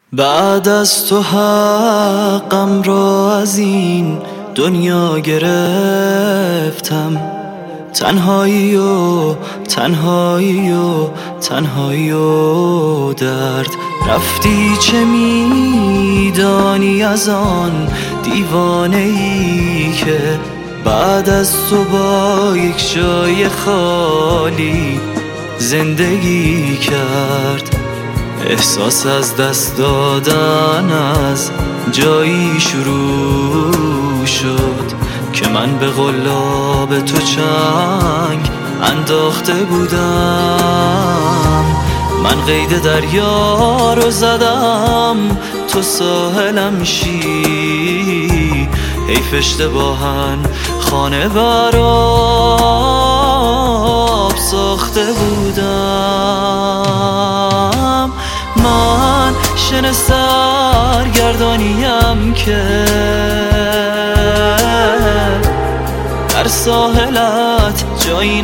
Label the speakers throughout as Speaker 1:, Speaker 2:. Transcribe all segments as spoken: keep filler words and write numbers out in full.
Speaker 1: بعد از تو حقم را از این دنیا گرفتم، تنهایی و تنهایی و تنهایی و درد. رفتی چه میدانی از آن دیوانه ای که بعد از تو با یک جای خالی زندگی کرد. احساس از دست دادن از جایی شروع شد که من به قلاب تو چنگ انداخته بودم. من قید دریا رو زدم، تو ساحلم شی. حیف اشتباهن خانه براب ساخته بودم. من شن سرگردانیم که در ساحلت جایی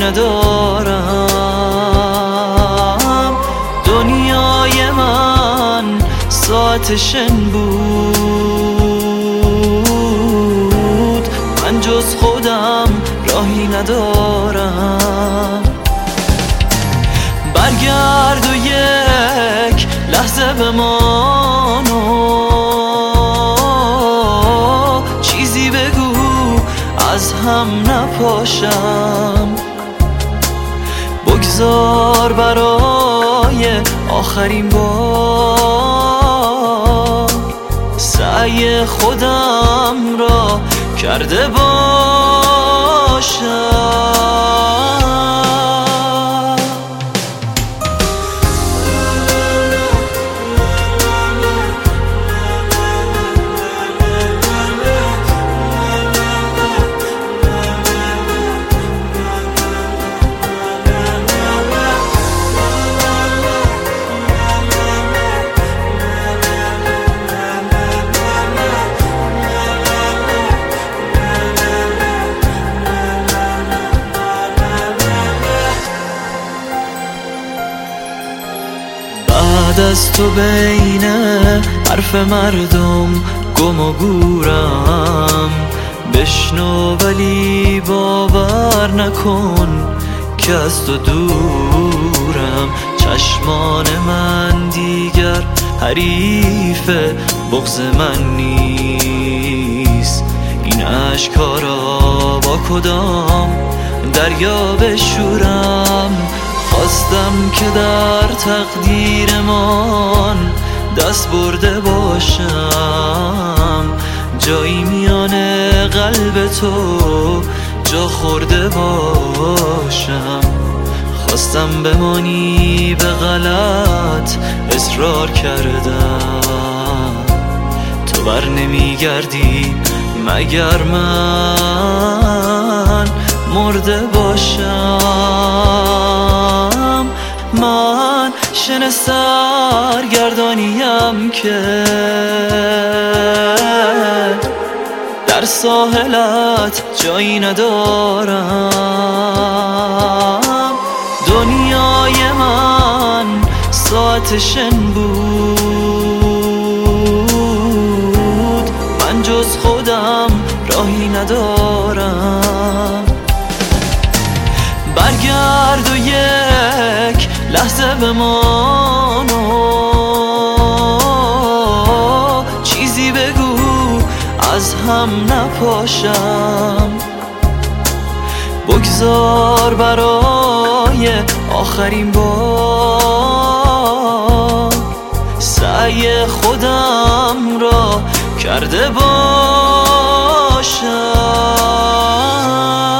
Speaker 1: ندارم. دنیای من ساعت شن بود، من جز خودم راهی ندارم. برگرد و یک لحظه بمان و چیزی بگو از هم نپاشم. بگذار برای آخرین بار سعی خودم را کرده باشم. بعد از تو بین حرف مردم گم و گورم. بشنو ولی باور نکن که از تو دورم. چشمان من دیگر حریف بغض من نیست. این اشک‌ها را با کدام دریا بشورم؟ خواستم که در تقدیرمان دست برده باشم، جایی میان قلب تو جا خورده باشم. خواستم بمانی به غلط اصرار کردم. تو بر نمیگردی مگر من مرده باشم. من شن سرگردانیم که در ساحلت جایی ندارم. دنیای من ساعت شن بود، من جز خودم راهی ندارم. برگرد و یک لحظه بمان و چیزی بگو از هم نپاشم. بگذار برای آخرین بار سعی خودم را کرده باشم.